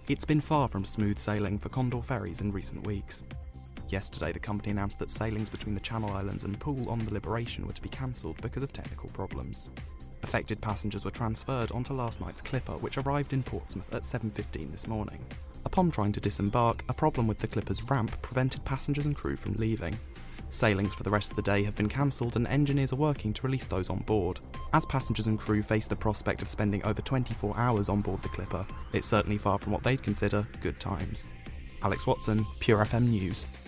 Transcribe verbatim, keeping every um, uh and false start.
It's been far from smooth sailing for Condor ferries in recent weeks. Yesterday, the company announced that sailings between the Channel Islands and Poole on the Liberation were to be cancelled because of technical problems. Affected passengers were transferred onto last night's Clipper, which arrived in Portsmouth at seven fifteen this morning. Upon trying to disembark, a problem with the Clipper's ramp prevented passengers and crew from leaving. Sailings for the rest of the day have been cancelled and engineers are working to release those on board. As passengers and crew face the prospect of spending over twenty-four hours on board the Clipper, it's certainly far from what they'd consider good times. Alex Watson, Pure F M News.